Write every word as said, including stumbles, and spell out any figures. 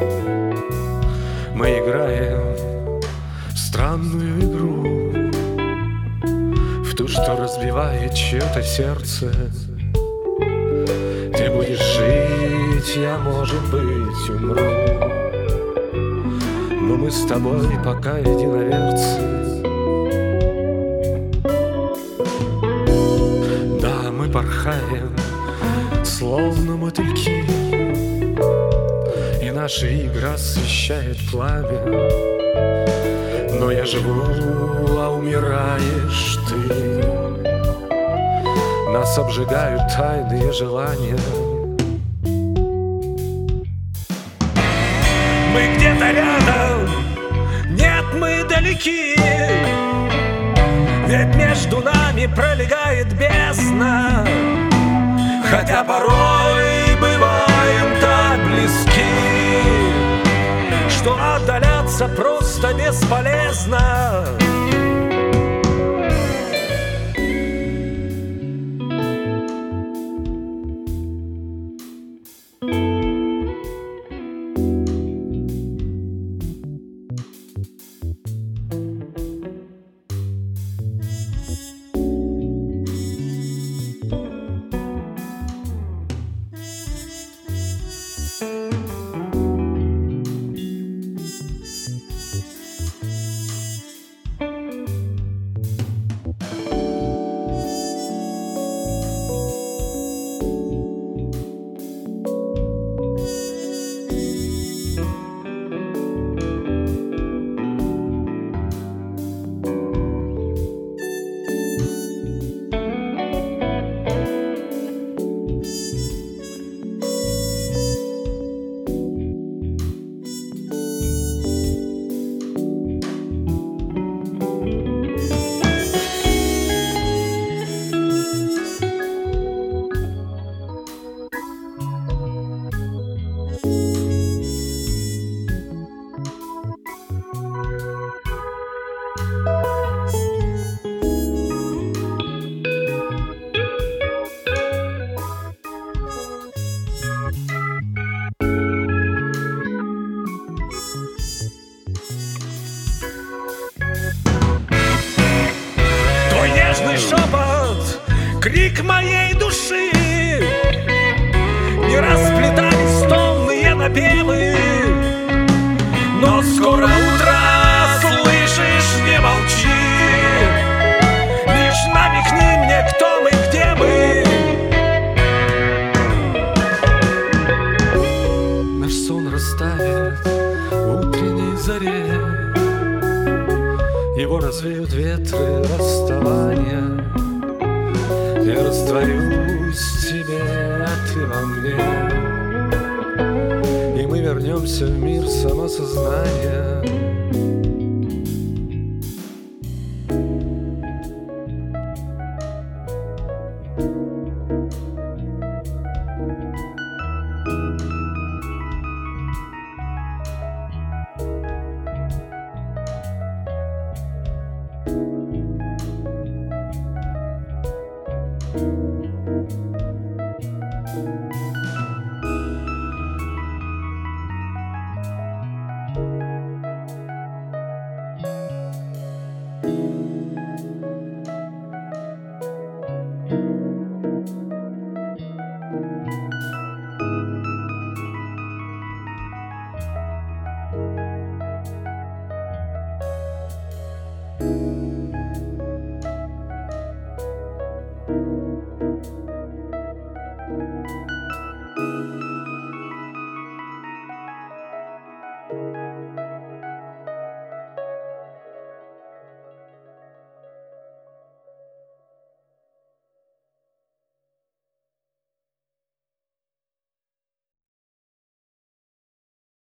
Мы играем в странную игру, в ту, что разбивает чье-то сердце. Ты будешь жить, я, может быть, умру, но мы с тобой пока единоверцы. Да, мы порхаем, словно мотыльки, и наша игра освещает пламя. Но я живу, а умираешь ты. Нас обжигают тайные желания. Мы где-то рядом, нет, мы далеки, ведь между нами пролегает бездна. Хотя порой бываем так близки, что отдаляться просто бесполезно. Шепот, крик моей души, не расплетались томные напевы. Но скоро утро, слышишь, не молчи, лишь намекни мне, кто мы, где мы. Наш сон растает в утренней заре, его развеют ветры расставания. Я растворюсь в тебе, а ты во мне, и мы вернемся в мир самосознания. you